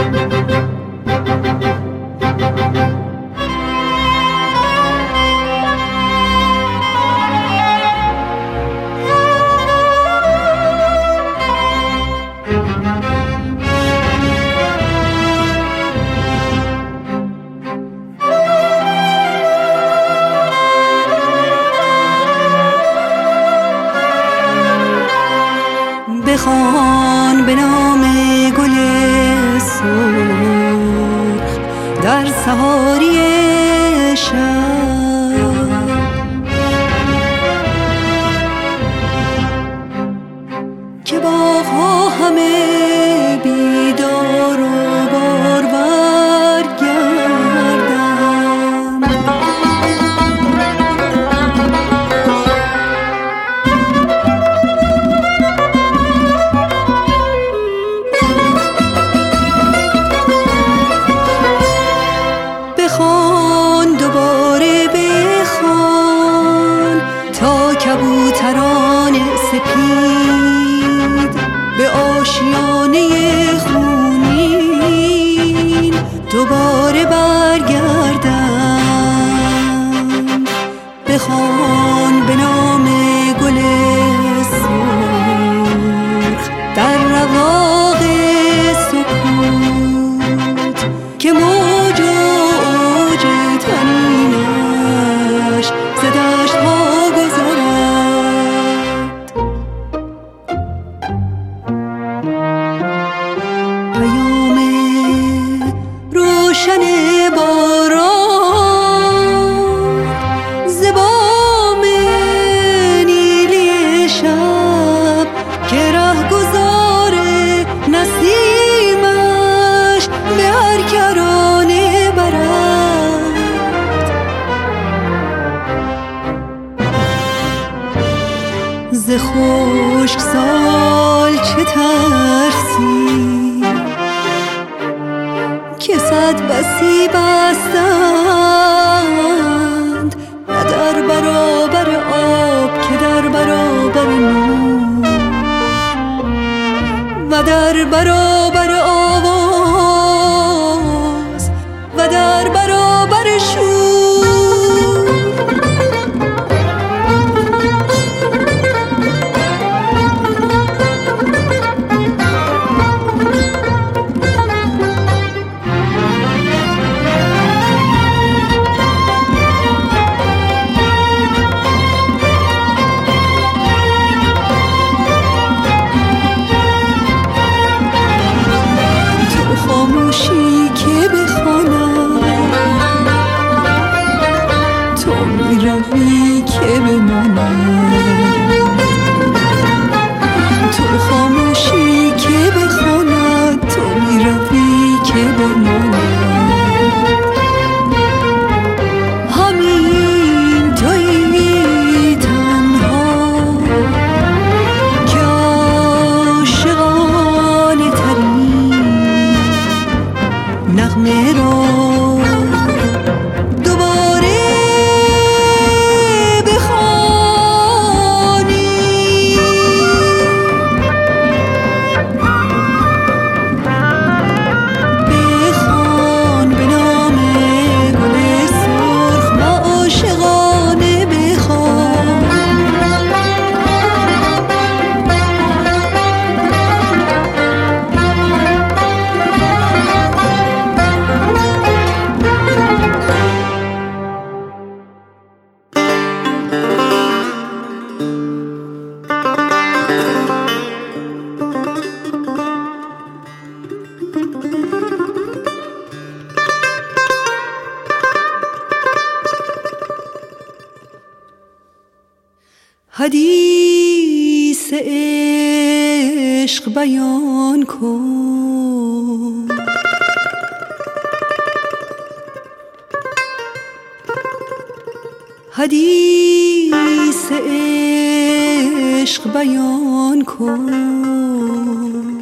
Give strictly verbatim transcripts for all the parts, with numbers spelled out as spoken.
بخوان به نام گل سرخ در سحاری شب، که باغ‌ها همه بیدار و بارور گردند. بخوان دوباره بخوان تا کبوتران سپید به آشیانه خونین دوباره برگردند. بخوان به نام گل سرخ در رواق سکوت که موج اوج تنینش ز دشت‌ها گذرد. پیام روشن باران ز بام نیلی شب که رهگذار نسیمش به هر کرانه برد. ز خشک سال چه ترسی که صد بسی بستند، نه در برابر آب که در برابر نور و در برابر آواز و در برابر شور. خاموشی که بخوانم تو میروی که بمانم، تو خاموشی که بخواند تو میروی که بمانم. همین تویی تنها که عاشقانه ترین نغمه را دوباره بخوانی. بخوان به نام گل سرخ و عاشقانه بخوان. حدیث عشق بیان کن، حدیث عشق بیان کن،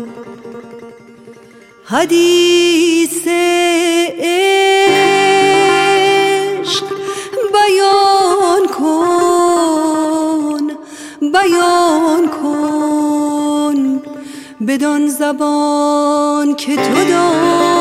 حدیث عشق بیان کن، بیان کن بدان زبان که تو دانی.